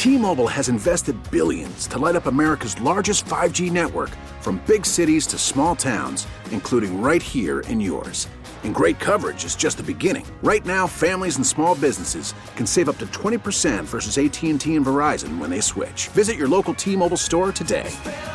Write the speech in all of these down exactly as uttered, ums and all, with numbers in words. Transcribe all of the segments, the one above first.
T-Mobile has invested billions to light up America's largest five G network, from big cities to small towns, including right here in yours. And great coverage is just the beginning. Right now, families and small businesses can save up to twenty percent versus A T and T and Verizon when they switch. Visit your local T-Mobile store today.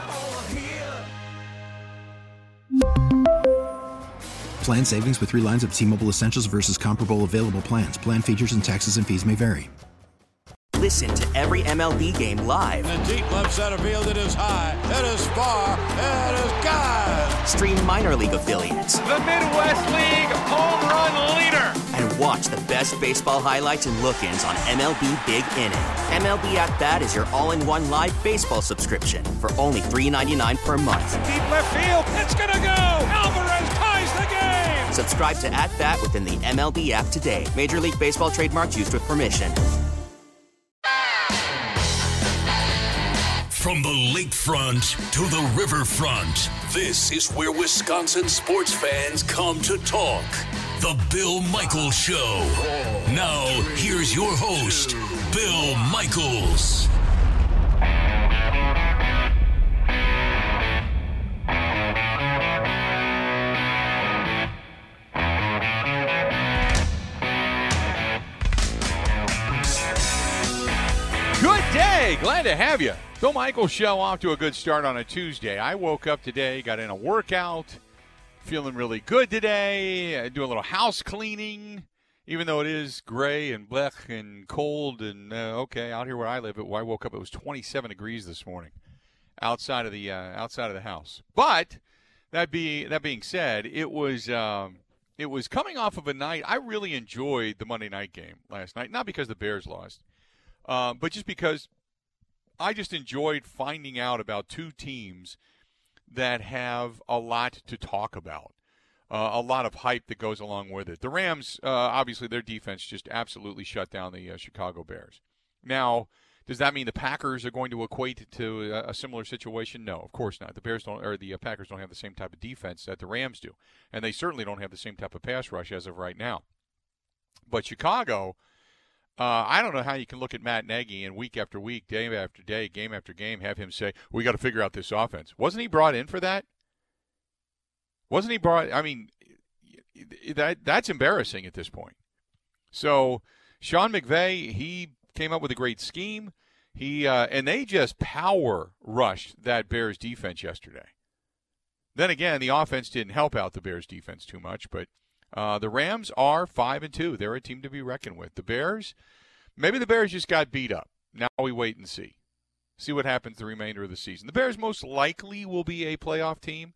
Plan savings with three lines of T-Mobile Essentials versus comparable available plans. Plan features and taxes and fees may vary. Listen to every M L B game live. In the deep left center field, it is high, it is far, it is gone. Stream minor league affiliates. The Midwest League home run leader. And watch the best baseball highlights and look-ins on M L B Big Inning. M L B At Bat is your all-in-one live baseball subscription for only three dollars and ninety-nine cents per month. Deep left field, it's gonna go. Alvarez ties the game. Subscribe to At Bat within the M L B app today. Major League Baseball trademarks used with permission. From the lakefront to the riverfront, this is where Wisconsin sports fans come to talk. The Bill Michaels Show. Now, here's your host, Bill Michaels. Good day. Glad to have you. Bill Michaels Show off to a good start on a Tuesday. I woke up today, got in a workout, feeling really good today. I do a little house cleaning, even though it is gray and blech and cold. And, uh, okay, out here where I live, it, I woke up, it was twenty-seven degrees this morning outside of the uh, outside of the house. But that, be, that being said, it was um, it was coming off of a night. I really enjoyed the Monday night game last night, not because the Bears lost, uh, but just because I just enjoyed finding out about two teams that have a lot to talk about, uh, a lot of hype that goes along with it. The Rams, uh, obviously, their defense just absolutely shut down the uh, Chicago Bears. Now, does that mean the Packers are going to equate to a, a similar situation? No, of course not. The Bears don't, or the uh, Packers don't have the same type of defense that the Rams do, and they certainly don't have the same type of pass rush as of right now. But Chicago. Uh, I don't know how you can look at Matt Nagy and week after week, day after day, game after game, have him say, we got to figure out this offense. Wasn't he brought in for that? Wasn't he brought – I mean, that that's embarrassing at this point. So Sean McVay, he came up with a great scheme. He uh, and they just power rushed that Bears defense yesterday. Then again, the offense didn't help out the Bears defense too much, but – Uh, the Rams are five and two. They're a team to be reckoned with. The Bears, maybe the Bears just got beat up. Now we wait and see. See what happens the remainder of the season. The Bears most likely will be a playoff team,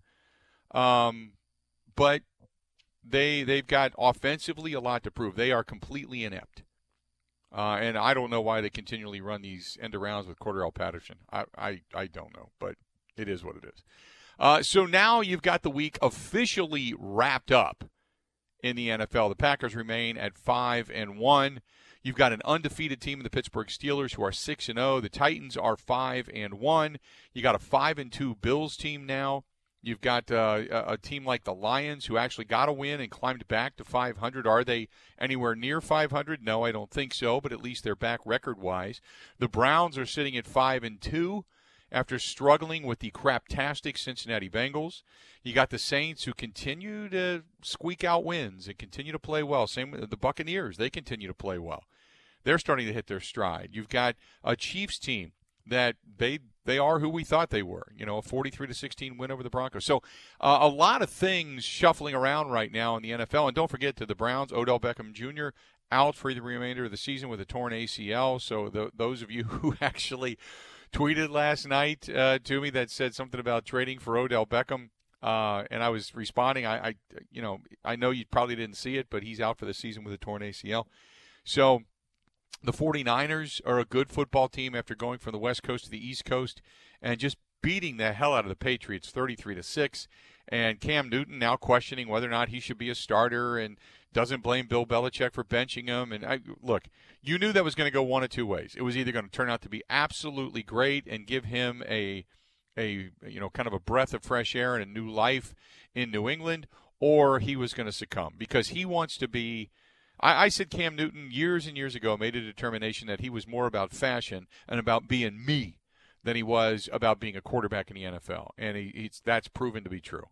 um, but they they've got offensively a lot to prove. They are completely inept, uh, and I don't know why they continually run these end arounds with Cordell Patterson. I I, I don't know, but it is what it is. Uh, so now you've got the week officially wrapped up. In the N F L, the Packers remain at five and one. You've got an undefeated team in the Pittsburgh Steelers who are six and zero. The Titans are five and one. You got a five and two Bills team now. You've got uh, a, a team like the Lions who actually got a win and climbed back to five hundred. Are they anywhere near five hundred? No, I don't think so. But at least they're back record-wise. The Browns are sitting at five and two. After struggling with the craptastic Cincinnati Bengals. You got the Saints who continue to squeak out wins and continue to play well. Same with the Buccaneers. They continue to play well. They're starting to hit their stride. You've got a Chiefs team that they they are who we thought they were. You know, a forty-three to sixteen win over the Broncos. So uh, a lot of things shuffling around right now in the N F L. And don't forget to the Browns, Odell Beckham Junior out for the remainder of the season with a torn A C L. So the, those of you who actually tweeted last night uh, to me that said something about trading for Odell Beckham, uh, and I was responding. I, I, you know, I know you probably didn't see it, but he's out for the season with a torn A C L. So the 49ers are a good football team after going from the West Coast to the East Coast and just beating the hell out of the Patriots thirty-three to six. And Cam Newton now questioning whether or not he should be a starter and doesn't blame Bill Belichick for benching him. And I, look, you knew that was going to go one of two ways. It was either going to turn out to be absolutely great and give him a, a you know, kind of a breath of fresh air and a new life in New England, or he was going to succumb because he wants to be I, I said Cam Newton years and years ago made a determination that he was more about fashion and about being me than he was about being a quarterback in the N F L, and he, he's, that's proven to be true.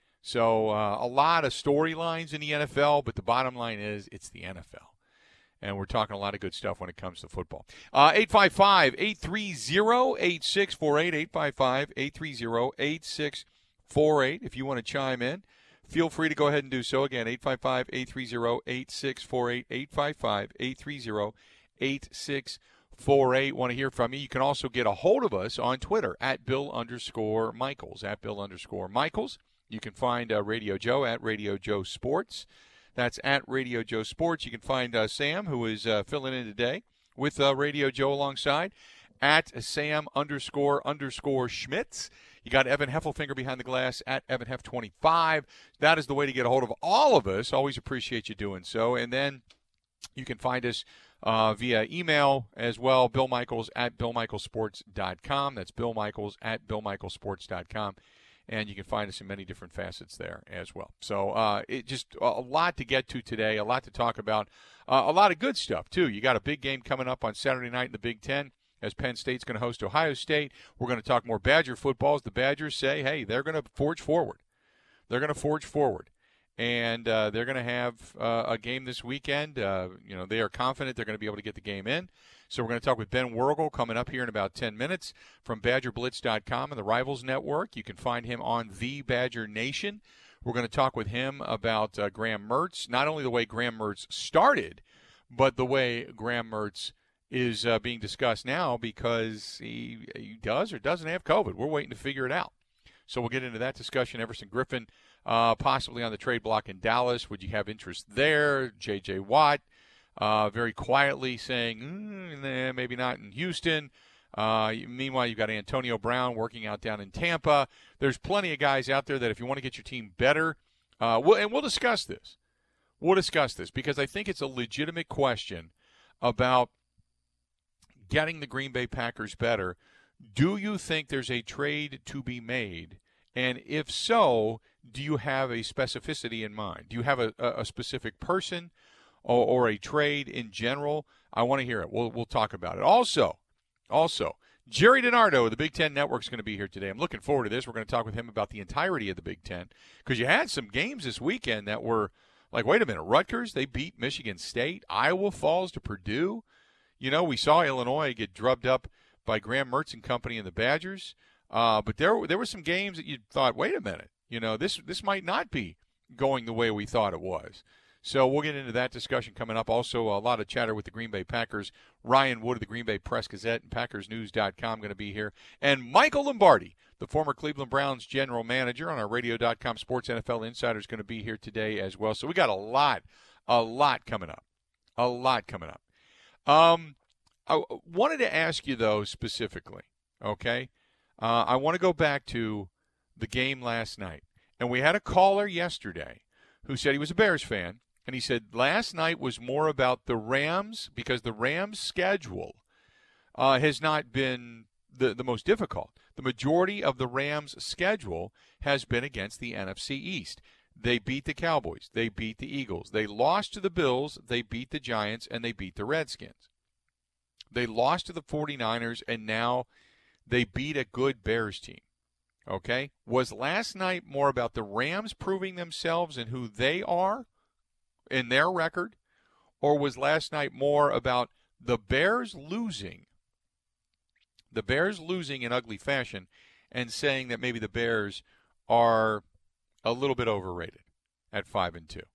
So uh, a lot of storylines in the N F L, but the bottom line is it's the N F L. And we're talking a lot of good stuff when it comes to football. Uh, eight five five, eight three zero, eight six four eight, eight five five, eight three zero, eight six four eight. If you want to chime in, feel free to go ahead and do so. Again, eight five five, eight three zero, eight six four eight, eight five five, eight three zero, eight six four eight. Want to hear from you. You can also get a hold of us on Twitter, at Bill underscore Michaels, at Bill underscore Michaels. You can find uh, Radio Joe at Radio Joe Sports. That's at Radio Joe Sports. You can find uh, Sam, who is uh, filling in today with uh, Radio Joe alongside, at Sam underscore underscore Schmitz. You got Evan Heffelfinger behind the glass at Evan Heff twenty-five. That is the way to get a hold of all of us. Always appreciate you doing so. And then you can find us uh, via email as well, Bill Michaels at bill michaels sports dot com. That's Bill Michaels at bill michaels sports dot com. And you can find us in many different facets there as well. So uh, it just a lot to get to today, a lot to talk about, uh, a lot of good stuff, too. You got a big game coming up on Saturday night in the Big Ten as Penn State's going to host Ohio State. We're going to talk more Badger football as the Badgers say, hey, they're going to forge forward. They're going to forge forward. And uh, they're going to have uh, a game this weekend. Uh, you know, they are confident they're going to be able to get the game in. So we're going to talk with Ben Wergel coming up here in about ten minutes from Badger Blitz dot com and the Rivals Network. You can find him on The Badger Nation. We're going to talk with him about uh, Graham Mertz, not only the way Graham Mertz started, but the way Graham Mertz is uh, being discussed now because he, he does or doesn't have COVID. We're waiting to figure it out. So we'll get into that discussion. Everson Griffin uh, possibly on the trade block in Dallas. Would you have interest there? J J. Watt uh, very quietly saying, mm, nah, maybe not in Houston. Uh, meanwhile, you've got Antonio Brown working out down in Tampa. There's plenty of guys out there that if you want to get your team better, uh, we'll, and we'll discuss this. We'll discuss this because I think it's a legitimate question about getting the Green Bay Packers better. Do you think there's a trade to be made? And if so, do you have a specificity in mind? Do you have a, a specific person or, or a trade in general? I want to hear it. We'll, we'll talk about it. Also, also, Jerry DiNardo of the Big Ten Network is going to be here today. I'm looking forward to this. We're going to talk with him about the entirety of the Big Ten because you had some games this weekend that were like, wait a minute, Rutgers, they beat Michigan State. Iowa falls to Purdue. You know, we saw Illinois get drubbed up by Graham Mertz and company and the Badgers. Uh, but there there were some games that you thought, wait a minute, you know, this this might not be going the way we thought it was. So we'll get into that discussion coming up. Also, a lot of chatter with the Green Bay Packers. Ryan Wood of the Green Bay Press Gazette and Packers News dot com going to be here. And Michael Lombardi, the former Cleveland Browns general manager on our Radio dot com Sports N F L Insider, is going to be here today as well. So we got a lot, a lot coming up. A lot coming up. Um, I wanted to ask you, though, specifically, okay? Uh, I want to go back to the game last night. And we had a caller yesterday who said he was a Bears fan, and he said last night was more about the Rams because the Rams' schedule uh, has not been the, the most difficult. The majority of the Rams' schedule has been against the N F C East. They beat the Cowboys. They beat the Eagles. They lost to the Bills. They beat the Giants, and they beat the Redskins. They lost to the 49ers, and now they beat a good Bears team. Okay? Was last night more about the Rams proving themselves and who they are in their record, or was last night more about the Bears losing, the Bears losing in ugly fashion and saying that maybe the Bears are a little bit overrated at five and two?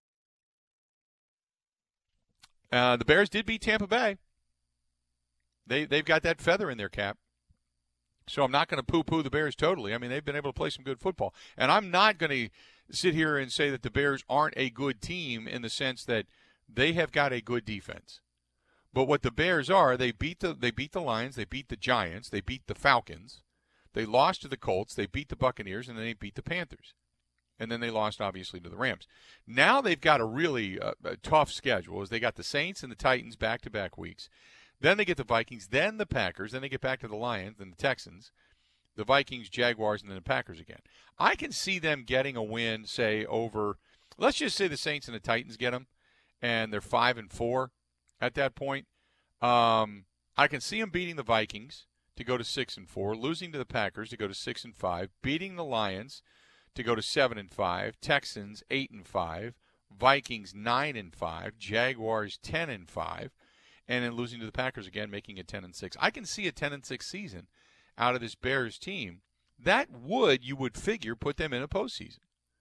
Uh, the Bears did beat Tampa Bay. They, they've got that feather in their cap. So I'm not going to poo-poo the Bears totally. I mean, they've been able to play some good football. And I'm not going to sit here and say that the Bears aren't a good team in the sense that they have got a good defense. But what the Bears are, they beat the they beat the Lions, they beat the Giants, they beat the Falcons, they lost to the Colts, they beat the Buccaneers, and then they beat the Panthers. And then they lost, obviously, to the Rams. Now they've got a really uh, a tough schedule as they got the Saints and the Titans back-to-back weeks. Then they get the Vikings, then the Packers, then they get back to the Lions, then the Texans, the Vikings, Jaguars, and then the Packers again. I can see them getting a win, say, over, let's just say the Saints and the Titans get them, and they're five and four at that point. Um, I can see them beating the Vikings to go to six and four, losing to the Packers to go to six and five, beating the Lions to go to seven and five, Texans eight and five, Vikings nine and five, Jaguars ten and five, and then losing to the Packers again, making it ten and six. I can see a ten and six season out of this Bears team. That would, you would figure, put them in a postseason.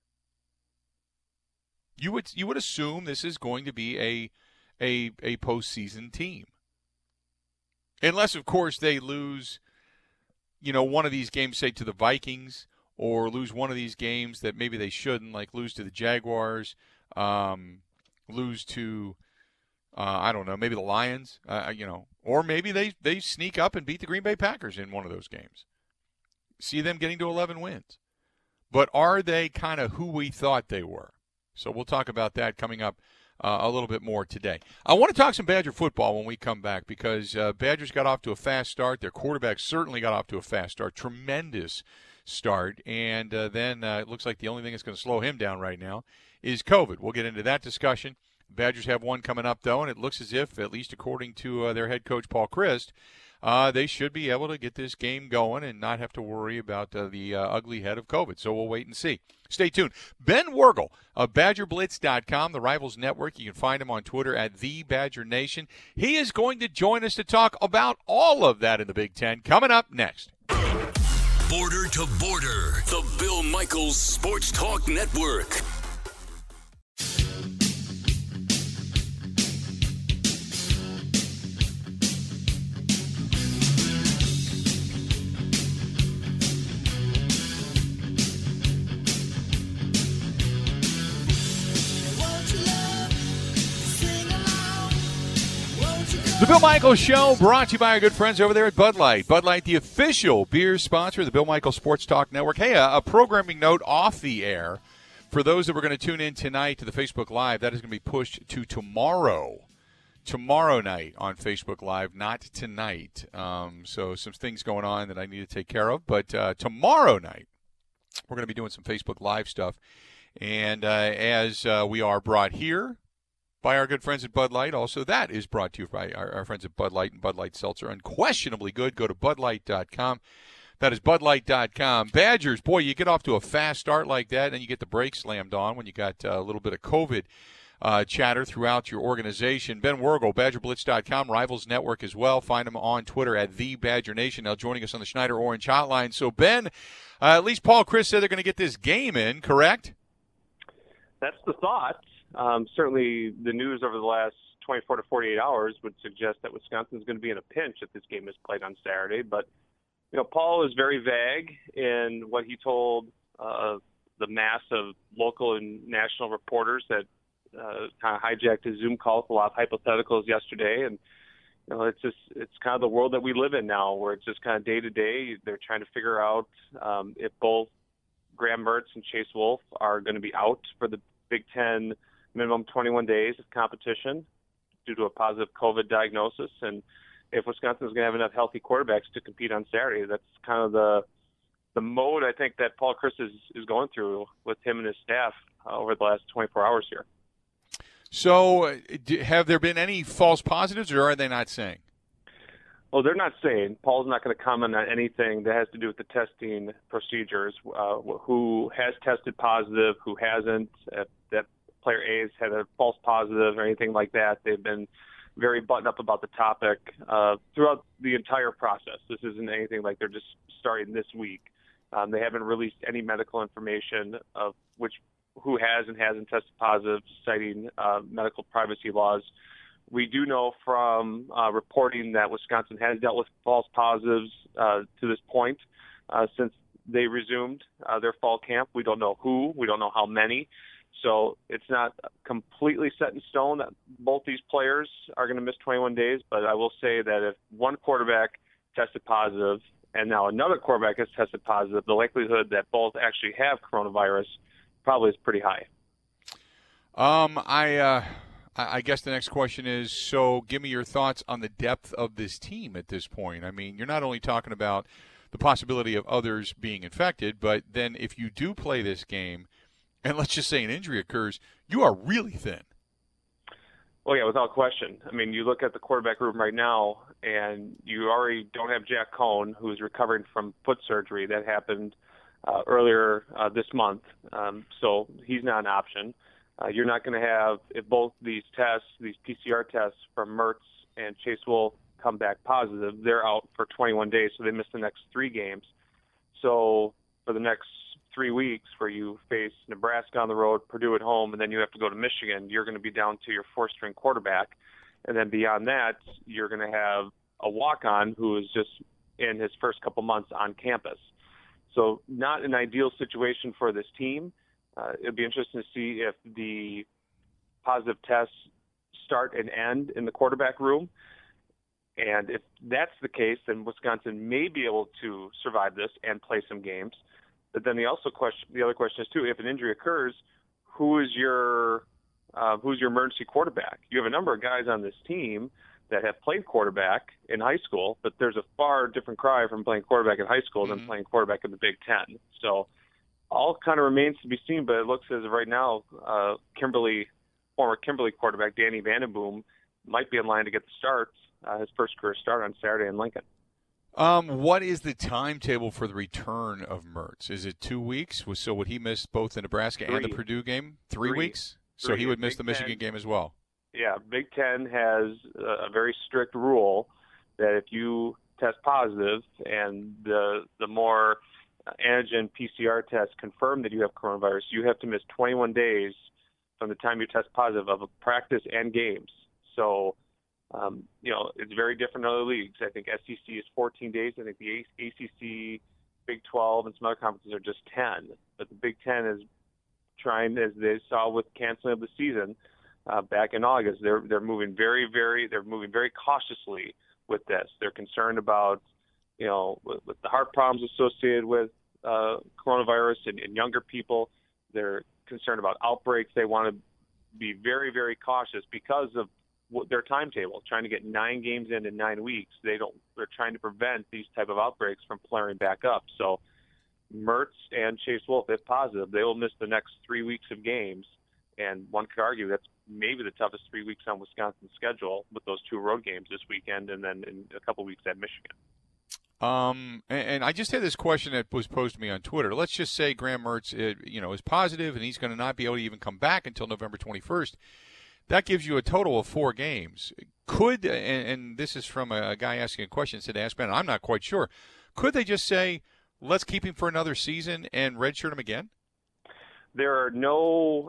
You would you would assume this is going to be a a a postseason team. Unless, of course, they lose, you know, one of these games, say, to the Vikings, or lose one of these games that maybe they shouldn't, like lose to the Jaguars, um, lose to, uh, I don't know, maybe the Lions, uh, you know, or maybe they, they sneak up and beat the Green Bay Packers in one of those games. See them getting to eleven wins. But are they kind of who we thought they were? So we'll talk about that coming up uh, a little bit more today. I want to talk some Badger football when we come back because uh, Badgers got off to a fast start. Their quarterback certainly got off to a fast start. Tremendous start. And uh, then uh, it looks like the only thing that's going to slow him down right now is COVID. We'll get into that discussion. Badgers have one coming up, though, and it looks as if, at least according to uh, their head coach, Paul Chryst, Uh, they should be able to get this game going and not have to worry about uh, the uh, ugly head of COVID. So we'll wait and see. Stay tuned. Ben Wergel of Badger Blitz dot com, the Rivals Network. You can find him on Twitter at The Badger Nation. He is going to join us to talk about all of that in the Big Ten. Coming up next. Border to Border, the Bill Michaels Sports Talk Network. The Bill Michaels Show brought to you by our good friends over there at Bud Light. Bud Light, the official beer sponsor of the Bill Michaels Sports Talk Network. Hey, a, a programming note off the air. For those that were going to tune in tonight to the Facebook Live, that is going to be pushed to tomorrow. Tomorrow night on Facebook Live, not tonight. Um, so some things going on that I need to take care of. But uh, tomorrow night, we're going to be doing some Facebook Live stuff. And uh, as uh, we are brought here by our good friends at Bud Light. Also, that is brought to you by our, our friends at Bud Light and Bud Light Seltzer. Unquestionably good. Go to Bud Light dot com. That is Bud Light dot com. Badgers, boy, you get off to a fast start like that, and you get the brakes slammed on when you got uh, a little bit of COVID uh, chatter throughout your organization. Ben Wergel, Badger Blitz dot com, Rivals Network as well. Find him on Twitter at The Badger Nation. Now joining us on the Schneider Orange Hotline. So, Ben, uh, at least Paul Chryst said they're going to get this game in, correct? That's the thought. Um, certainly the news over the last twenty-four to forty-eight hours would suggest that Wisconsin is going to be in a pinch if this game is played on Saturday. But, you know, Paul is very vague in what he told uh, the mass of local and national reporters that uh, kind of hijacked his Zoom call with a lot of hypotheticals yesterday. And, you know, it's just, it's kind of the world that we live in now where it's just kind of day to day. They're trying to figure out um, if both Graham Mertz and Chase Wolf are going to be out for the Big Ten minimum twenty-one days of competition due to a positive COVID diagnosis. And if Wisconsin is going to have enough healthy quarterbacks to compete on Saturday, that's kind of the the mode I think that Paul Chryst is, is going through with him and his staff uh, over the last twenty-four hours here. So have there been any false positives, or are they not saying? Well, they're not saying. Paul's not going to comment on anything that has to do with the testing procedures, uh, who has tested positive, who hasn't, if that player A's had a false positive or anything like that. They've been very buttoned up about the topic uh, throughout the entire process. This isn't anything like they're just starting this week. Um, they haven't released any medical information of which who has and hasn't tested positive, citing uh, medical privacy laws. We do know from uh, reporting that Wisconsin has dealt with false positives uh, to this point uh, since they resumed uh, their fall camp. We don't know who. We don't know how many. So it's not completely set in stone that both these players are going to miss twenty-one days. But I will say that if one quarterback tested positive and now another quarterback has tested positive, the likelihood that both actually have coronavirus probably is pretty high. Um, I, uh, I guess the next question is, so give me your thoughts on the depth of this team at this point. I mean, you're not only talking about the possibility of others being infected, but then if you do play this game, and let's just say an injury occurs, you are really thin. Oh, yeah, without question. I mean, you look at the quarterback room right now, and you already don't have Jack Cohn, who's recovering from foot surgery. That happened uh, earlier uh, this month, um, so he's not an option. Uh, you're not going to have, if both these tests, these P C R tests from Mertz and Chase Wolf come back positive, they're out for twenty-one days, so they miss the next three games. So for the next three weeks where you face Nebraska on the road, Purdue at home, and then you have to go to Michigan, you're going to be down to your four-string quarterback. And then beyond that, you're going to have a walk-on who is just in his first couple months on campus. So not an ideal situation for this team. Uh, it'll be interesting to see if the positive tests start and end in the quarterback room. And if that's the case, then Wisconsin may be able to survive this and play some games. But then the also question, the other question is too: if an injury occurs, who is your uh, who's your emergency quarterback? You have a number of guys on this team that have played quarterback in high school, but there's a far different cry from playing quarterback in high school mm-hmm. than playing quarterback in the Big Ten. So all kind of remains to be seen. But it looks as of right now, uh, Kimberly, former Kimberly quarterback Danny Vandenboom, might be in line to get the start, uh, his first career start on Saturday in Lincoln. Um, what is the timetable for the return of Mertz? Is it two weeks? So would he miss both the Nebraska Three. and the Purdue game? Three, Three. weeks? So Three. he would miss Big the Michigan Ten, game as well? Yeah, Big Ten has a very strict rule that if you test positive and the the more antigen P C R tests confirm that you have coronavirus, you have to miss twenty-one days from the time you test positive of a practice and games. So Um, you know, it's very different in other leagues. I think S E C is fourteen days. I think the A C C, Big twelve, and some other conferences are just ten. But the Big Ten is trying, as they saw with canceling of the season uh, back in August, they're they're moving very, very, they're moving very cautiously with this. They're concerned about, you know, with, with the heart problems associated with uh, coronavirus in, in younger people. They're concerned about outbreaks. They want to be very, very cautious because of their timetable, trying to get nine games in in nine weeks. They don't. They're trying to prevent these type of outbreaks from flaring back up. So, Mertz and Chase Wolf, if positive, they will miss the next three weeks of games. And one could argue that's maybe the toughest three weeks on Wisconsin's schedule with those two road games this weekend, and then in a couple weeks at Michigan. Um, and, and I just had this question that was posed to me on Twitter. Let's just say Graham Mertz, uh, you know, is positive, and he's going to not be able to even come back until November twenty-first. That gives you a total of four games. Could, and, and this is from a, a guy asking a question, said Ask Ben, I'm not quite sure. Could they just say, let's keep him for another season and redshirt him again? There are no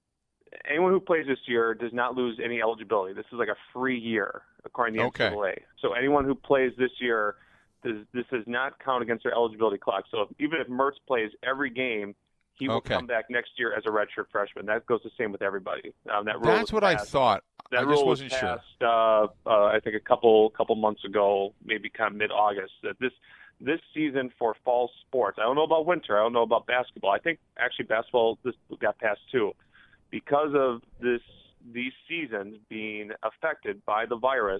– anyone who plays this year does not lose any eligibility. This is like a free year, according to the okay. N C double A. So anyone who plays this year, does, this does not count against their eligibility clock. So if, even if Mertz plays every game, he will okay. come back next year as a redshirt freshman. That goes the same with everybody. Um, that rule That's what passed, I thought. That I rule just wasn't was passed, sure. Uh, uh, I think a couple couple months ago, maybe kind of mid-August. That this this season for fall sports, I don't know about winter. I don't know about basketball. I think actually basketball this got passed too, because of this these seasons being affected by the virus.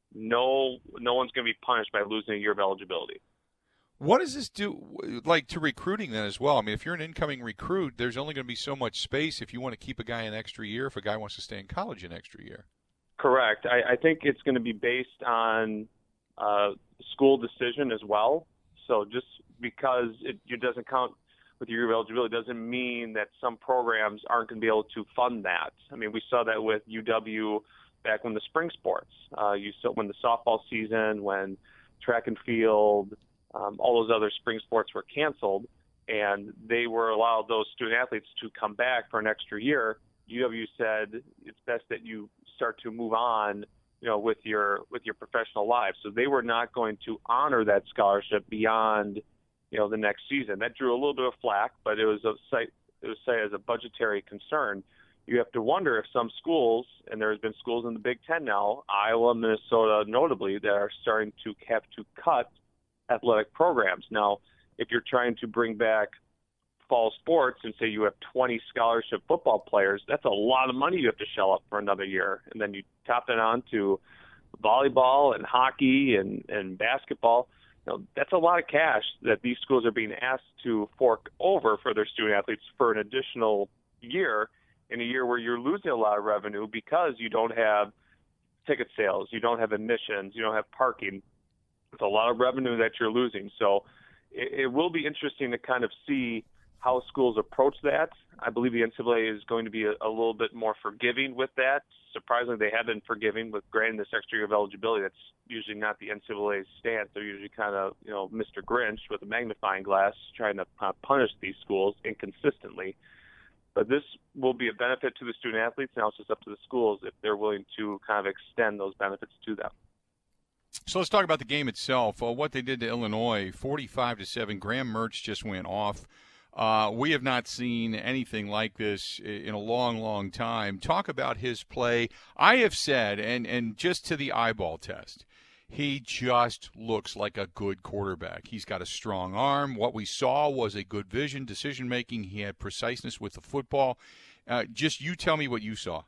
No, no one's going to be punished by losing a year of eligibility. What does this do, like, to recruiting then as well? I mean, if you're an incoming recruit, there's only going to be so much space if you want to keep a guy an extra year, if a guy wants to stay in college an extra year. Correct. I, I think it's going to be based on uh, school decision as well. So just because it, it doesn't count with your year of eligibility doesn't mean that some programs aren't going to be able to fund that. I mean, we saw that with U W back when the spring sports. Uh, you saw when the softball season, when track and field, Um, all those other spring sports were canceled, and they were allowed those student athletes to come back for an extra year. U W said it's best that you start to move on, you know, with your with your professional life. So they were not going to honor that scholarship beyond, you know, the next season. That drew a little bit of flack, but it was a it was say as a budgetary concern. You have to wonder if some schools, and there's been schools in the Big Ten now, Iowa, Minnesota, notably, that are starting to have to cut athletic programs. Now, if you're trying to bring back fall sports and say you have twenty scholarship football players, that's a lot of money you have to shell up for another year. And then you top it on to volleyball and hockey and, and basketball. You know, that's a lot of cash that these schools are being asked to fork over for their student athletes for an additional year. in a year where you're losing a lot of revenue because you don't have ticket sales, you don't have admissions, you don't have parking. It's a lot of revenue that you're losing. So it, it will be interesting to kind of see how schools approach that. I believe the N C double A is going to be a, a little bit more forgiving with that. Surprisingly, they have been forgiving with granting this extra year of eligibility. That's usually not the N C double A's stance. They're usually kind of, you know, Mister Grinch with a magnifying glass trying to uh, punish these schools inconsistently. But this will be a benefit to the student athletes. Now it's just up to the schools if they're willing to kind of extend those benefits to them. So let's talk about the game itself. Well, what they did to Illinois, forty-five to seven. Graham Mertz just went off. Uh, we have not seen anything like this in a long, long time. Talk about his play. I have said, and, and just to the eyeball test, he just looks like a good quarterback. He's got a strong arm. What we saw was a good vision, decision-making. He had preciseness with the football. Uh, just you tell me what you saw.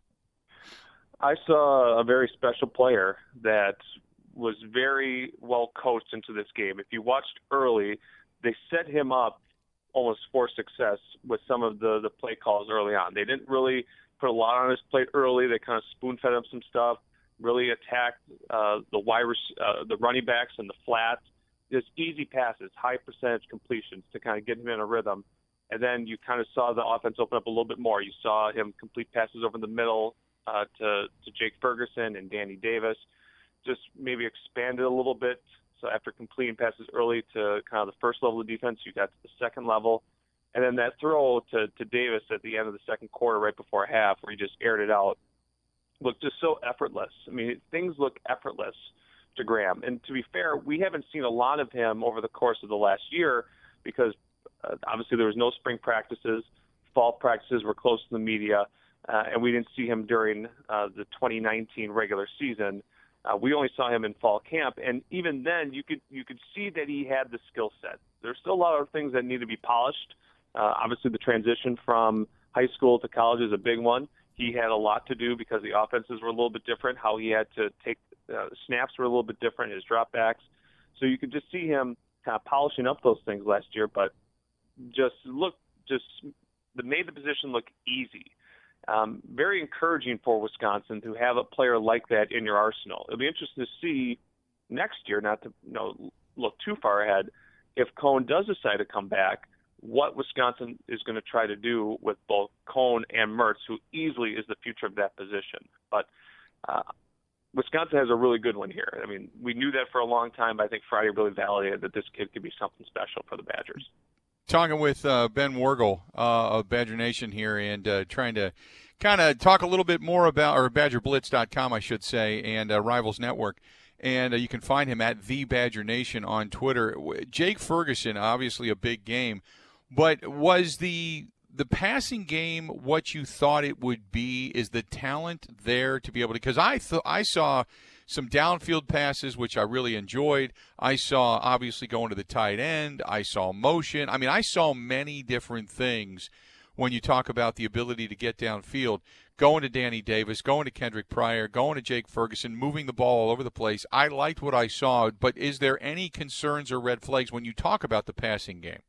I saw a very special player that was very well coached into this game. If you watched early, they set him up almost for success with some of the, the play calls early on. They didn't really put a lot on his plate early. They kind of spoon-fed him some stuff, really attacked uh, the wide, uh, the running backs and the flats. Just easy passes, high percentage completions to kind of get him in a rhythm. And then you kind of saw the offense open up a little bit more. You saw him complete passes over the middle uh, to, to Jake Ferguson and Danny Davis. Just maybe expanded a little bit. So after completing passes early to kind of the first level of defense, you got to the second level. And then that throw to, to Davis at the end of the second quarter, right before half, where he just aired it out, looked just so effortless. I mean, things look effortless to Graham. And to be fair, we haven't seen a lot of him over the course of the last year because uh, obviously there was no spring practices. Fall practices were close to the media, uh, and we didn't see him during uh, the twenty nineteen regular season. Uh, we only saw him in fall camp, and even then, you could you could see that he had the skill set. There's still a lot of things that need to be polished. Uh, obviously, the transition from high school to college is a big one. He had a lot to do because the offenses were a little bit different. How he had to take uh, snaps were a little bit different. His dropbacks, so you could just see him kind of polishing up those things last year. But just look, just made the position look easy. Um, very encouraging for Wisconsin to have a player like that in your arsenal. It'll be interesting to see next year, not to you know, look too far ahead, if Cohn does decide to come back, what Wisconsin is going to try to do with both Cohn and Mertz, who easily is the future of that position. But uh, Wisconsin has a really good one here. I mean, we knew that for a long time, but I think Friday really validated that this kid could be something special for the Badgers. Talking with uh, Ben Wargel uh, of Badger Nation here and uh, trying to kind of talk a little bit more about, or badger blitz dot com, I should say, and uh, Rivals Network. And uh, you can find him at The Badger Nation on Twitter. Jake Ferguson, obviously a big game, but was the the passing game what you thought it would be? Is the talent there to be able to – because I, th- I saw – some downfield passes, which I really enjoyed. I saw, obviously, going to the tight end. I saw motion. I mean, I saw many different things when you talk about the ability to get downfield. Going to Danny Davis, going to Kendrick Pryor, going to Jake Ferguson, moving the ball all over the place. I liked what I saw, but is there any concerns or red flags when you talk about the passing game?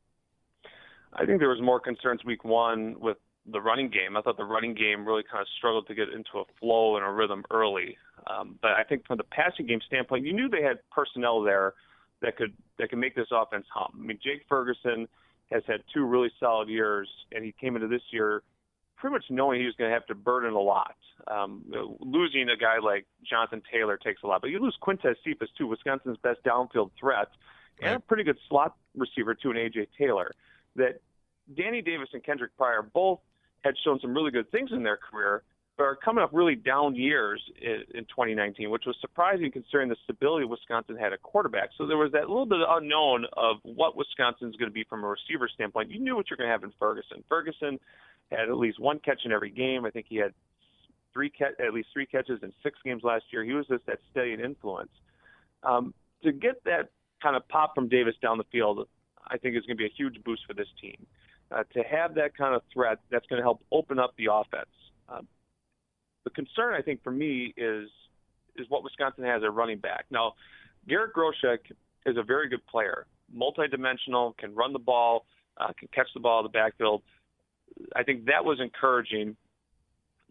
I think there was more concerns week one with the running game. I thought the running game really kind of struggled to get into a flow and a rhythm early. Um, but I think from the passing game standpoint, you knew they had personnel there that could that could make this offense hum. I mean, Jake Ferguson has had two really solid years, and he came into this year pretty much knowing he was going to have to burden a lot. Um, losing a guy like Jonathan Taylor takes a lot, but you lose Quintez Cephas too, Wisconsin's best downfield threat, and right. a pretty good slot receiver too in A J Taylor. That Danny Davis and Kendrick Pryor both had shown some really good things in their career, but are coming up really down years in, in twenty nineteen, which was surprising considering the stability Wisconsin had at quarterback. So there was that little bit of unknown of what Wisconsin's going to be from a receiver standpoint. You knew what you're going to have in Ferguson. Ferguson had at least one catch in every game. I think he had three catch, at least three catches in six games last year. He was just that steady influence. Um, to get that kind of pop from Davis down the field, I think is going to be a huge boost for this team. Uh, to have that kind of threat, that's going to help open up the offense. Uh, the concern, I think, for me is is what Wisconsin has at running back. Now, Garrett Groshek is a very good player, multidimensional, can run the ball, uh, can catch the ball in the backfield. I think that was encouraging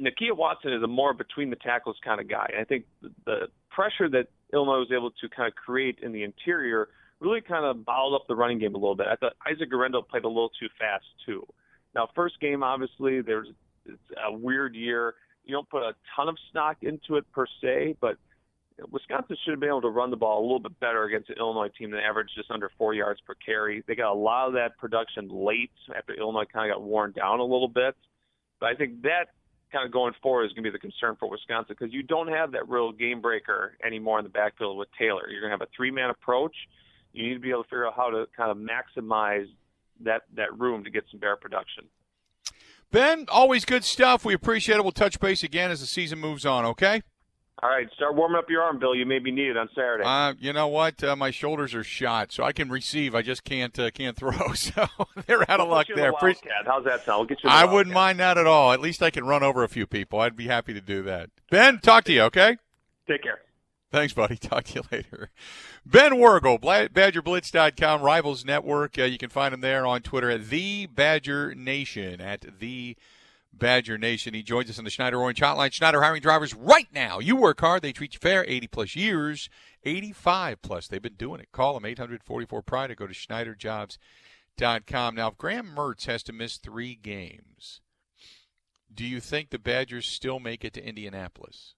Nakia Watson is a more between the tackles kind of guy. I think the pressure that Illinois was able to kind of create in the interior really kind of bottled up the running game a little bit. I thought Isaac Garendo played a little too fast too. Now, first game, obviously, there's it's a weird year. You don't put a ton of stock into it per se, but Wisconsin should have been able to run the ball a little bit better against an Illinois team that averaged just under four yards per carry. They got a lot of that production late after Illinois kind of got worn down a little bit. But I think that kind of going forward is going to be the concern for Wisconsin because you don't have that real game breaker anymore in the backfield with Taylor. You're going to have a three-man approach. You need to be able to figure out how to kind of maximize that, that room to get some bear production. Ben, always good stuff. We appreciate it. We'll touch base again as the season moves on, okay? All right, start warming up your arm, Bill. You may be needed on Saturday. Uh, you know what? Uh, my shoulders are shot, so I can receive. I just can't uh, can't throw. So they're out of we'll luck there. The How's that sound? We'll get you the I Wildcat. wouldn't mind that at all. At least I can run over a few people. I'd be happy to do that. Ben, talk to you, okay? Take care. Thanks, buddy. Talk to you later. Ben Wergel, Badger Blitz dot com, Rivals Network. Uh, you can find him there on Twitter at The Badger Nation, at The Badger Nation. He joins us on the Schneider Orange Hotline. Schneider hiring drivers right now. You work hard, they treat you fair. eighty-plus years, eighty-five plus. They've been doing it. Call them, eight hundred forty-four pride, or go to Schneider Jobs dot com. Now, if Graham Mertz has to miss three games, do you think the Badgers still make it to Indianapolis?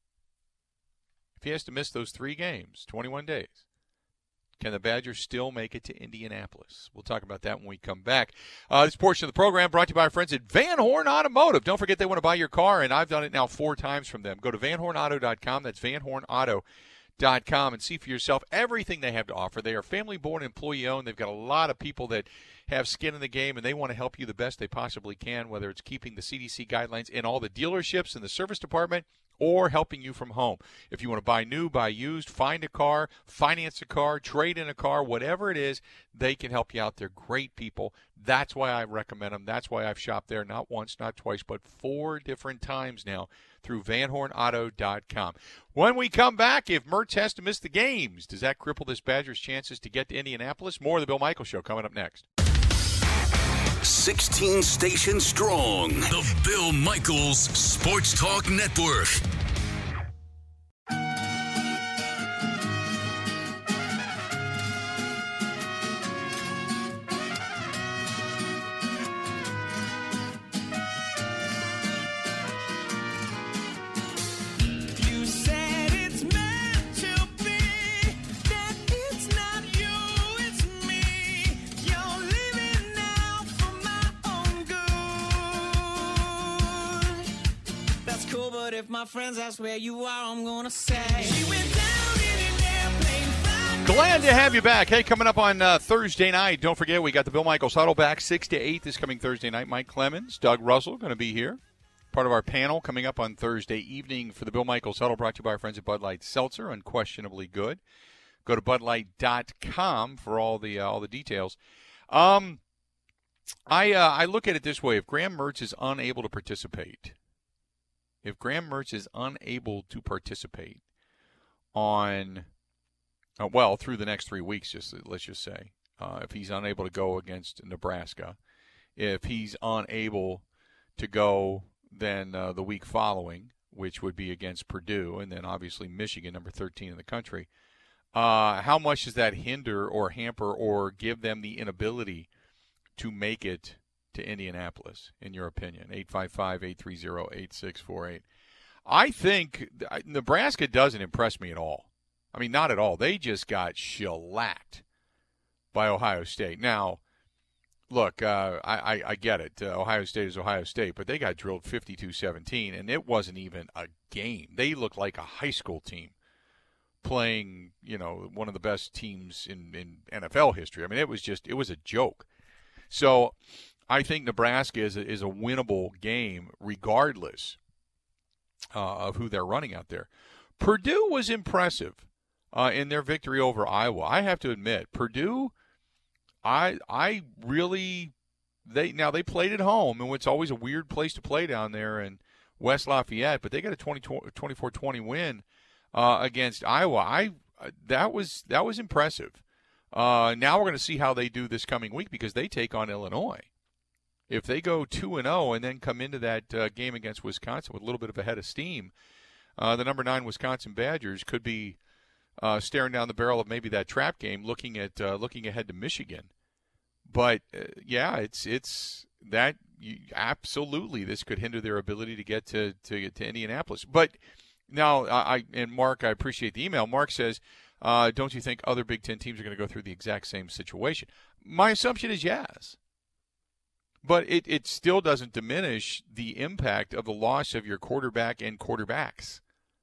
If he has to miss those three games, twenty-one days, can the Badgers still make it to Indianapolis? We'll talk about that when we come back. Uh, this portion of the program brought to you by our friends at Van Horn Automotive. Don't forget they want to buy your car, and I've done it now four times from them. Go to Van Horn Auto dot com. That's Van Horn Auto dot com, and see for yourself everything they have to offer. They are family-born, employee-owned. They've got a lot of people that have skin in the game, and they want to help you the best they possibly can, whether it's keeping the C D C guidelines in all the dealerships in the service department or helping you from home. If you want to buy new, buy used, find a car, finance a car, trade in a car, whatever it is, they can help you out. They're great people. That's why I recommend them. That's why I've shopped there not once, not twice, but four different times now through Van Horn Auto dot com. When we come back, if Mertz has to miss the games, does that cripple this Badgers' chances to get to Indianapolis? More of the Bill Michaels Show coming up next. sixteen stations strong. The Bill Michaels Sports Talk Network. If my friends ask where you are, I'm gonna say she went down in an airplane. Glad to have you back. Hey, coming up on uh, Thursday night, don't forget we got the Bill Michaels Huddle back six to eight this coming Thursday night. Mike Clemens, Doug Russell going to be here, part of our panel coming up on Thursday evening for the Bill Michaels Huddle, brought to you by our friends at Bud Light Seltzer, unquestionably good. Go to Bud Light dot com for all the uh, all the details. Um, I uh, I look at it this way: if Graham Mertz is unable to participate. If Graham Mertz is unable to participate on, uh, well, through the next three weeks, just let's just say, uh, if he's unable to go against Nebraska, if he's unable to go then uh, the week following, which would be against Purdue, and then obviously Michigan, number thirteen in the country, uh, how much does that hinder or hamper or give them the inability to make it to Indianapolis, in your opinion? eight five five, eight three zero, eight six four eight. I think Nebraska doesn't impress me at all. I mean, not at all. They just got shellacked by Ohio State. Now, look, uh, I, I, I get it. Uh, Ohio State is Ohio State, but they got drilled fifty-two seventeen, and it wasn't even a game. They looked like a high school team playing, you know, one of the best teams in, in N F L history. I mean, it was just, it was a joke. So I think Nebraska is a, is a winnable game regardless uh, of who they're running out there. Purdue was impressive uh, in their victory over Iowa. I have to admit, Purdue, I I really they now they played at home, and it's always a weird place to play down there in West Lafayette, but they got a twenty-four twenty win uh, against Iowa. I that was that was impressive. Uh, now we're going to see how they do this coming week because they take on Illinois. If they go two and oh and then come into that uh, game against Wisconsin with a little bit of a head of steam, uh, the number nine Wisconsin Badgers could be uh, staring down the barrel of maybe that trap game, looking at uh, looking ahead to Michigan. But uh, yeah, it's it's that you, absolutely this could hinder their ability to get to to get to Indianapolis. But now I and Mark, I appreciate the email. Mark says, uh, don't you think other Big Ten teams are going to go through the exact same situation? My assumption is yes. But it, it still doesn't diminish the impact of the loss of your quarterback and quarterbacks.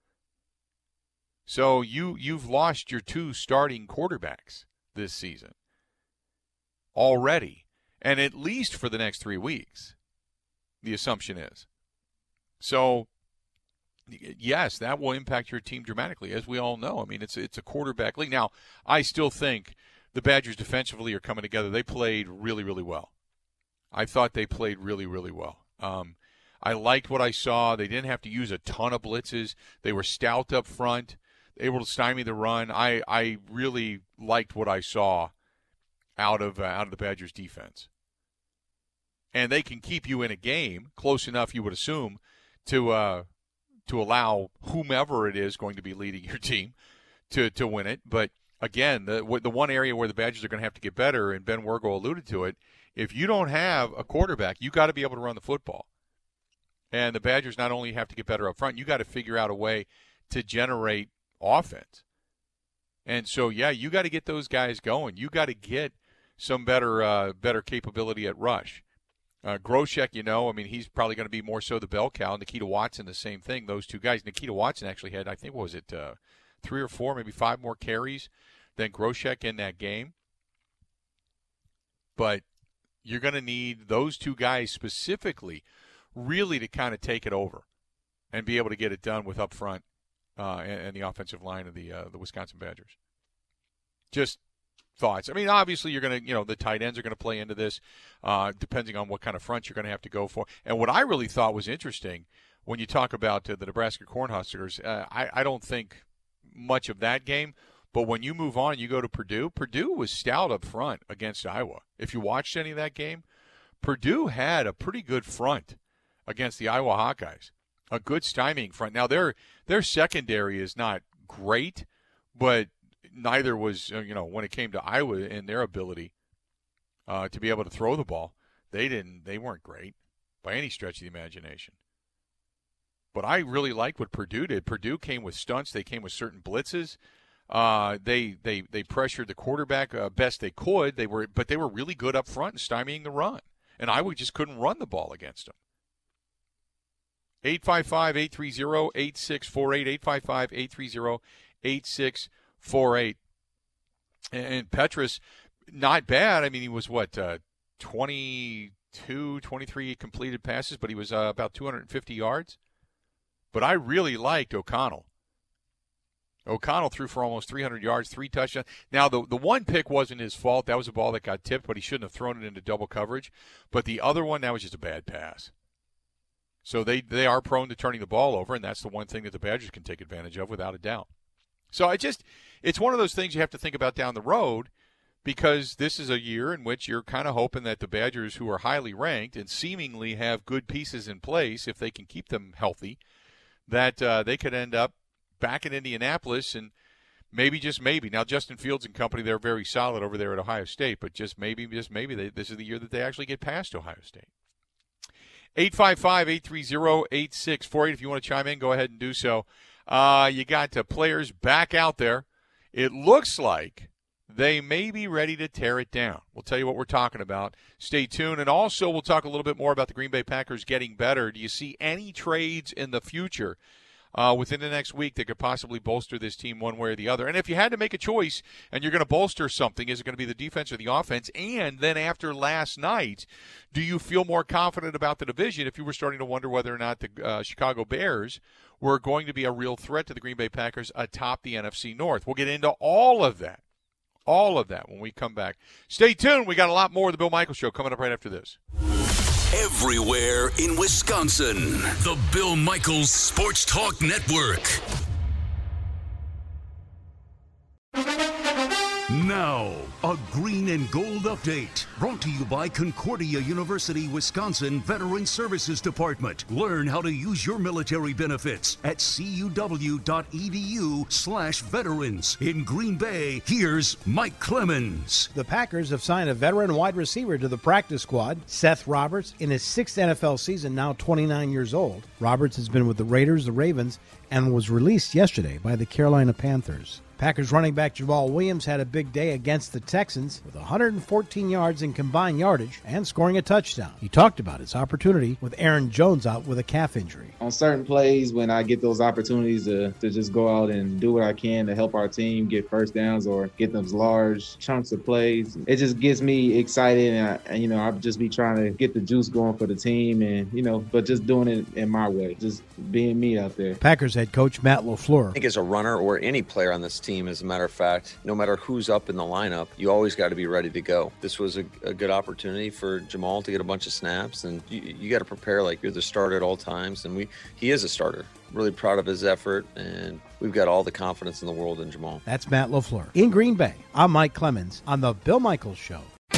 So you, you've lost your two starting quarterbacks this season already, and at least for the next three weeks, the assumption is. So, yes, that will impact your team dramatically, as we all know. I mean, it's it's a quarterback league. Now, I still think the Badgers defensively are coming together. They played really, really well. I thought they played really, really well. Um, I liked what I saw. They didn't have to use a ton of blitzes. They were stout up front, able to stymie the run. I, I really liked what I saw out of uh, out of the Badgers defense. And they can keep you in a game close enough, you would assume, to uh, to allow whomever it is going to be leading your team to, to win it. But, again, the, the one area where the Badgers are going to have to get better, and Ben Wergel alluded to it, if you don't have a quarterback, you got to be able to run the football. And the Badgers not only have to get better up front, you got to figure out a way to generate offense. And so, yeah, you got to get those guys going. You got to get some better uh, better capability at rush. Uh, Groshek, you know, I mean, he's probably going to be more so the bell cow. Nikita Watson, the same thing. Those two guys. Nikita Watson actually had, I think, what was it, uh, three or four, maybe five more carries than Groshek in that game. But you're going to need those two guys specifically really to kind of take it over and be able to get it done with up front uh, and, and the offensive line of the uh, the Wisconsin Badgers. Just thoughts. I mean, obviously you're going to, you know, the tight ends are going to play into this, uh, depending on what kind of front you're going to have to go for. And what I really thought was interesting when you talk about uh, the Nebraska Cornhuskers, uh, I, I don't think much of that game. But when you move on and you go to Purdue, Purdue was stout up front against Iowa. If you watched any of that game, Purdue had a pretty good front against the Iowa Hawkeyes, a good stymieing front. Now, their their secondary is not great, but neither was, you know, when it came to Iowa and their ability uh, to be able to throw the ball, they didn't. They weren't great by any stretch of the imagination. But I really liked what Purdue did. Purdue came with stunts. They came with certain blitzes. Uh, they they they pressured the quarterback uh, best they could. They were, but they were really good up front and stymieing the run. And Iowa just couldn't run the ball against them. eight five five, eight three zero, eight six four eight, eight five five, eight three zero, eight six four eight. And Petrus, not bad. I mean, he was what, uh, twenty-two, twenty-three completed passes, but he was uh, about two hundred fifty yards. But I really liked O'Connell. O'Connell threw for almost three hundred yards, three touchdowns. Now, the the one pick wasn't his fault. That was a ball that got tipped, but he shouldn't have thrown it into double coverage. But the other one, that was just a bad pass. So they, they are prone to turning the ball over, and that's the one thing that the Badgers can take advantage of without a doubt. So I just, it's one of those things you have to think about down the road, because this is a year in which you're kind of hoping that the Badgers, who are highly ranked and seemingly have good pieces in place, if they can keep them healthy, that uh, they could end up back in Indianapolis, and maybe, just maybe. Now, Justin Fields and company, they're very solid over there at Ohio State, but just maybe, just maybe, they, this is the year that they actually get past Ohio State. eight five five, eight three zero, eight six four eight. If you want to chime in, go ahead and do so. Uh, you got uh, players back out there. It looks like they may be ready to tear it down. We'll tell you what we're talking about. Stay tuned. And also, we'll talk a little bit more about the Green Bay Packers getting better. Do you see any trades in the future Uh, within the next week that could possibly bolster this team one way or the other? And if you had to make a choice and you're going to bolster something, is it going to be the defense or the offense? And then after last night, do you feel more confident about the division if you were starting to wonder whether or not the uh, Chicago Bears were going to be a real threat to the Green Bay Packers atop the N F C North? We'll get into all of that, all of that when we come back. Stay tuned. We got a lot more of the Bill Michaels Show coming up right after this. Everywhere in Wisconsin, the Bill Michaels Sports Talk Network. Now, a green and gold update brought to you by Concordia University, Wisconsin Veteran Services Department. Learn how to use your military benefits at cuw.edu slash veterans. In Green Bay, here's Mike Clemens. The Packers have signed a veteran wide receiver to the practice squad, Seth Roberts, in his sixth N F L season, now twenty-nine years old. Roberts has been with the Raiders, the Ravens, and was released yesterday by the Carolina Panthers. Packers running back Jamal Williams had a big day against the Texans with one hundred fourteen yards in combined yardage and scoring a touchdown. He talked about his opportunity with Aaron Jones out with a calf injury. On certain plays, when I get those opportunities to, to just go out and do what I can to help our team get first downs or get those large chunks of plays, it just gets me excited. And, I, and you know, I'll just be trying to get the juice going for the team and, you know, but just doing it in my way, just being me out there. Packers head coach Matt LaFleur. I think as a runner or any player on this team, as a matter of fact, no matter who's up in the lineup, you always got to be ready to go. This was a, a good opportunity for Jamal to get a bunch of snaps, and you, you got to prepare like you're the starter at all times, and we he is a starter. Really proud of his effort, and we've got all the confidence in the world in Jamal. That's Matt LaFleur. In Green Bay, I'm Mike Clemens on The Bill Michaels Show.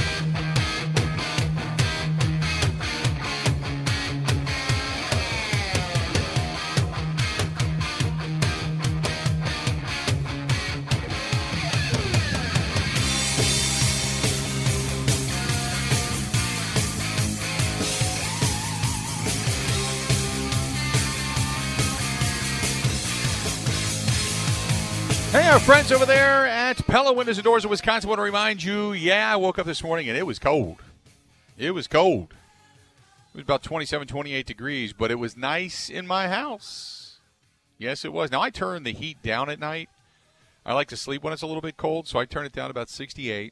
Hey, our friends over there at Pella Windows and Doors of Wisconsin want to remind you, yeah, I woke up this morning and it was cold. It was cold. It was about twenty-seven, twenty-eight degrees, but it was nice in my house. Yes, it was. Now, I turn the heat down at night. I like to sleep when it's a little bit cold, so I turn it down to about sixty-eight.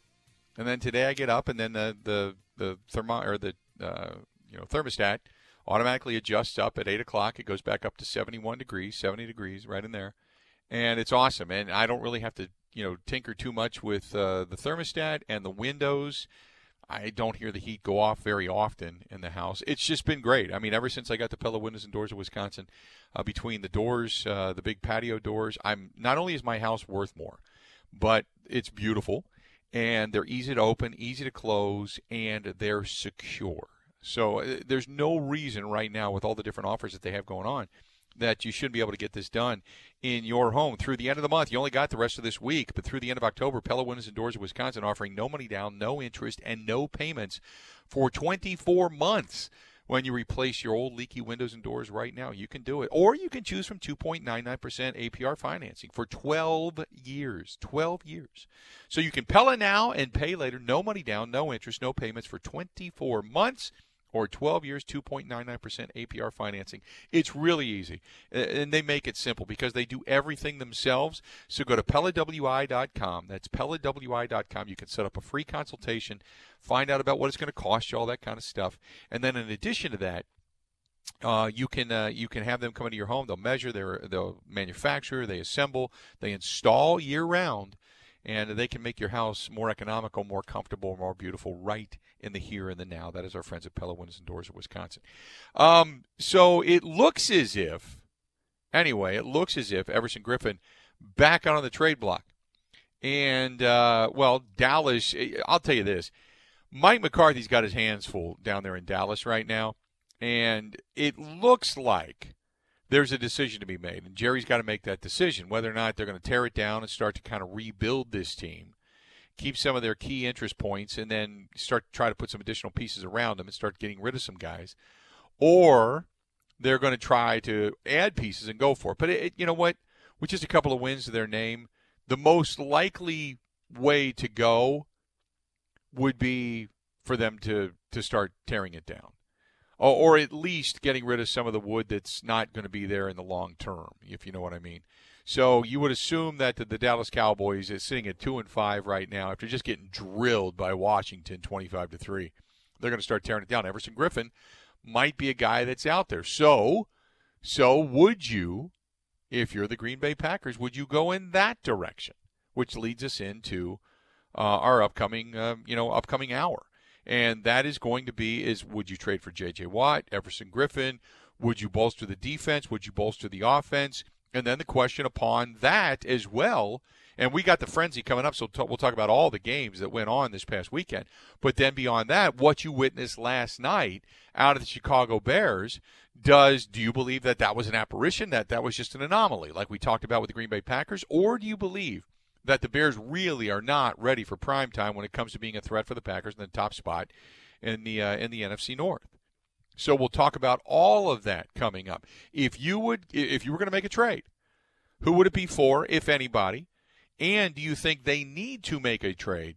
And then today I get up and then the the the thermo or the uh, you know thermostat automatically adjusts up at eight o'clock. It goes back up to seventy-one degrees, seventy degrees, right in there. And it's awesome, and I don't really have to, you know, tinker too much with uh, the thermostat and the windows. I don't hear the heat go off very often in the house. It's just been great. I mean, ever since I got the Pella Windows and Doors of Wisconsin, uh, between the doors, uh, the big patio doors, I'm not only is my house worth more, but it's beautiful, and they're easy to open, easy to close, and they're secure. So uh, there's no reason right now with all the different offers that they have going on that you should be able to get this done in your home through the end of the month. You only got the rest of this week, but through the end of October, Pella Windows and Doors of Wisconsin offering no money down, no interest, and no payments for twenty-four months. When you replace your old leaky windows and doors right now, you can do it. Or you can choose from two point nine nine percent A P R financing for twelve years. twelve years. So you can Pella now and pay later. No money down, no interest, no payments for twenty-four months. Or twelve years, two point nine nine percent A P R financing. It's really easy. And they make it simple because they do everything themselves. So go to Pella W I dot com. That's Pella W I dot com. You can set up a free consultation, find out about what it's going to cost you, all that kind of stuff. And then in addition to that, uh, you can uh, you can have them come into your home. They'll measure, they're, they'll manufacture, they assemble, they install year-round. And they can make your house more economical, more comfortable, more beautiful right in the here and the now. That is our friends at Pella Windows and Doors of Wisconsin. Um, so it looks as if, anyway, it looks as if Everson Griffin back out on the trade block. And, uh, well, Dallas, I'll tell you this. Mike McCarthy's got his hands full down there in Dallas right now. And it looks like there's a decision to be made, and Jerry's got to make that decision, whether or not they're going to tear it down and start to kind of rebuild this team, keep some of their key interest points, and then start to try to put some additional pieces around them and start getting rid of some guys, or they're going to try to add pieces and go for it. But it, it, you know what? With just a couple of wins to their name, the most likely way to go would be for them to, to start tearing it down. Or at least getting rid of some of the wood that's not going to be there in the long term, if you know what I mean. So you would assume that the, the Dallas Cowboys is sitting at two and five right now after just getting drilled by Washington twenty-five to three. They're going to start tearing it down. Everson Griffin might be a guy that's out there. So, so would you, if you're the Green Bay Packers, would you go in that direction? Which leads us into uh, our upcoming, uh, you know, upcoming hour. And that is going to be is would you trade for J J. Watt, Everson Griffin? Would you bolster the defense? Would you bolster the offense? And then the question upon that as well And we got the frenzy coming up, so t- we'll talk about all the games that went on this past weekend. But then beyond that, what you witnessed last night out of the Chicago Bears, does do you believe that that was an apparition, that that was just an anomaly, like we talked about with the Green Bay Packers, or do you believe that the Bears really are not ready for prime time when it comes to being a threat for the Packers in the top spot in the uh, in the N F C North? So we'll talk about all of that coming up. If you would, if you were going to make a trade, who would it be for, if anybody? And do you think they need to make a trade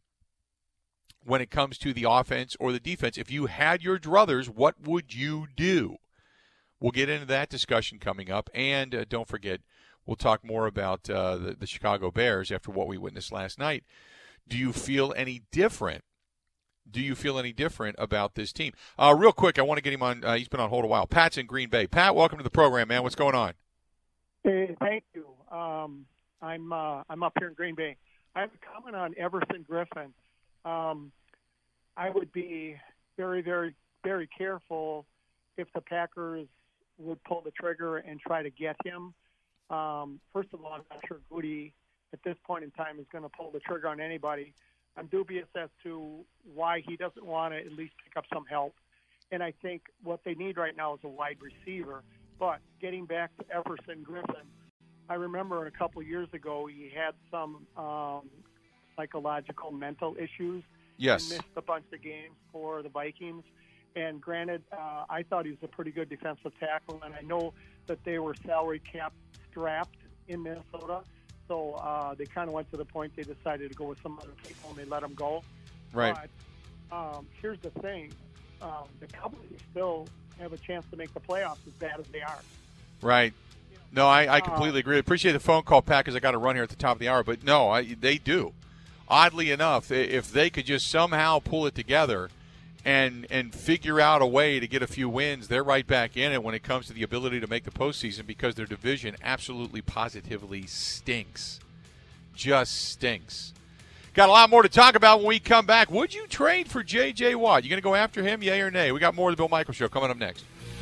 when it comes to the offense or the defense? If you had your druthers, what would you do? We'll get into that discussion coming up. And uh, don't forget, we'll talk more about uh, the, the Chicago Bears after what we witnessed last night. Do you feel any different? Do you feel any different about this team? Uh, real quick, I want to get him on. Uh, he's been on hold a while. Pat's in Green Bay. Pat, welcome to the program, man. What's going on? Hey, thank you. Um, I'm uh, I'm up here in Green Bay. I have a comment on Everson Griffen. Um, I would be very, very, very careful if the Packers would pull the trigger and try to get him. Um, first of all, I'm not sure Goody at this point in time is going to pull the trigger on anybody. I'm dubious as to why he doesn't want to at least pick up some help. And I think what they need right now is a wide receiver. But getting back to Everson Griffen, I remember a couple of years ago he had some um, psychological, mental issues. Yes. He missed a bunch of games for the Vikings. And granted, uh, I thought he was a pretty good defensive tackle, and I know that they were salary cap strapped in Minnesota. So uh, they kind of went to the point they decided to go with some other people, and they let him go. Right. But um, here's the thing. Um, the Cowboys still have a chance to make the playoffs as bad as they are. Right. No, I, I completely agree. Appreciate the phone call, Pat, because I got to run here at the top of the hour. But, no, I, they do. Oddly enough, if they could just somehow pull it together and and figure out a way to get a few wins, they're right back in it when it comes to the ability to make the postseason, because their division absolutely positively stinks. Just stinks. Got a lot more to talk about when we come back. Would you trade for J J. Watt? You going to go after him, yay or nay? We got more of the Bill Michaels Show coming up next.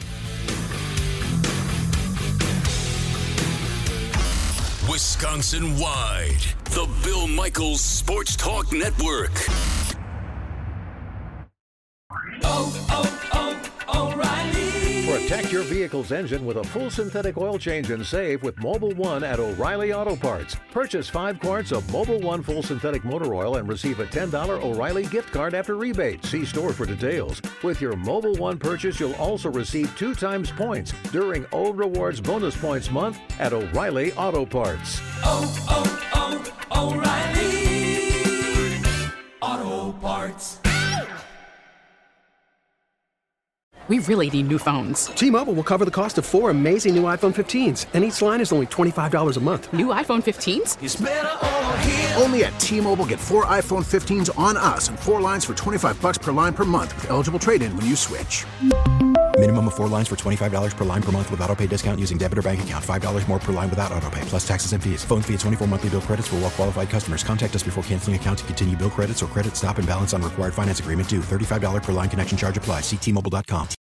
Wisconsin-wide, the Bill Michaels Sports Talk Network. Oh, oh, oh, O'Reilly. Protect your vehicle's engine with a full synthetic oil change and save with Mobil one at O'Reilly Auto Parts. Purchase five quarts of Mobil one full synthetic motor oil and receive a ten dollars O'Reilly gift card after rebate. See store for details. With your Mobil one purchase, you'll also receive two times points during O Rewards Bonus Points Month at O'Reilly Auto Parts. Oh, oh, oh, O'Reilly Auto Parts. We really need new phones. T-Mobile will cover the cost of four amazing new iPhone fifteens, and each line is only twenty-five dollars a month. New iPhone fifteens? It's better over here. Only at T-Mobile, get four iPhone fifteens on us and four lines for twenty-five dollars per line per month with eligible trade-in when you switch. Minimum of four lines for twenty-five dollars per line per month with autopay discount using debit or bank account. five dollars more per line without autopay, plus taxes and fees. Phone fee at twenty-four monthly bill credits for well-qualified customers. Contact us before canceling account to continue bill credits or credit stop and balance on required finance agreement due. thirty-five dollars per line connection charge applies. See T Mobile dot com.